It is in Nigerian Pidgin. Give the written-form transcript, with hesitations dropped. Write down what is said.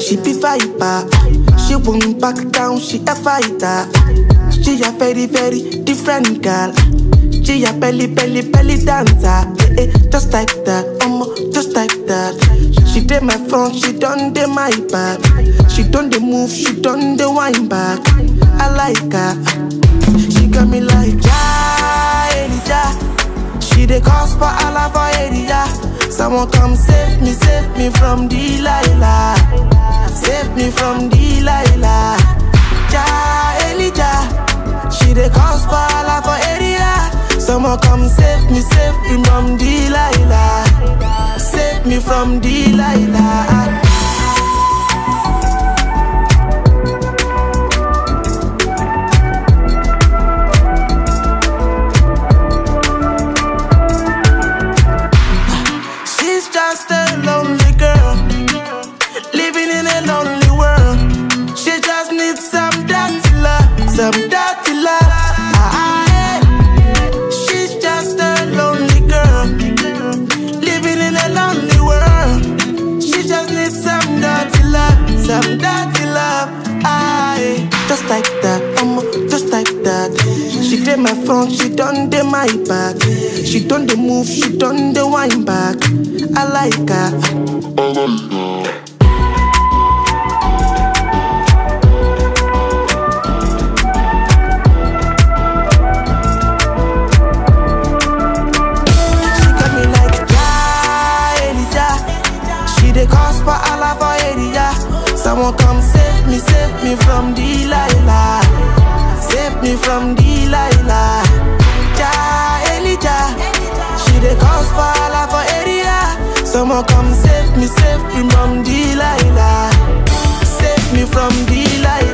She be viper. She won't back down, she a fighter. She a very, very different girl. She a belly dancer. Just like that, just like that. She did my front, she done the my back. She done the move, she done the wine back. I like her. She got me like Elijah. She the cause for Allah for area. Someone come save me from Delilah. Save me from Delilah. Elijah. She the cause for Allah for area. Someone come save me from Delilah. Save me from Delilah. She's just a lonely girl, living in a lonely world. She just needs some dirty love, some dirty love. She's just a lonely girl, living in a lonely world. She just needs some dirty love, some dirty love. Just like that, just like that. She did my front, she done the my back. She done the move, she done the wine back. I like her. She got me like Elijah. She the cause for Allah for area. Someone come save me from Delilah. Save me from Delilah. Elijah. She the cause for Allah for area. Someone come save me from Delilah. Save me from Delilah.